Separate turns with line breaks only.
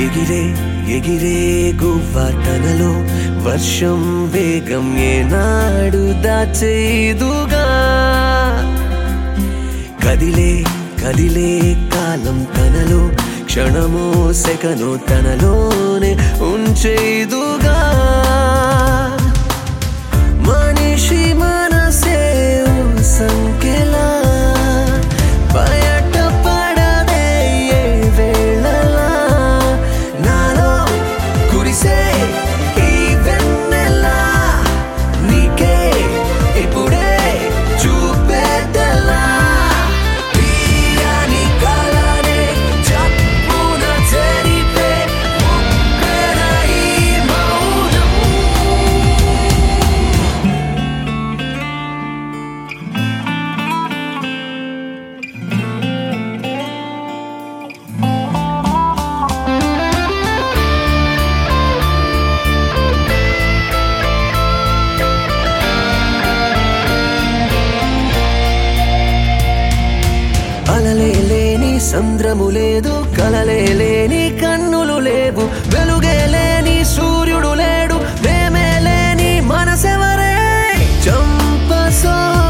ఎగిరే ఎగిరే గువ్వ తనలో వర్షం వేగం ఏనాడు దాచేదుగా కదిలే కదిలే కాలం తనలో క్షణమో సెకను తనలోనే ఉంచేదుగా మనిషి మనసే సంఖ్యలా బయట పడదే ఏ వేళలా నాలో కురిసే ఈ వెన్నెలా నీకే ఇప్పుడే చూపెట్టలా తీయని కలనే చప్పున చెరిపే ఒక్కర ఈ మౌనం అలలే లేని సంద్రము లేదు కలలే లేని కన్నులు లేవు వెలుగే లేని సూర్యుడు లేడు ప్రేమే లేని మనసెవరే చంపసో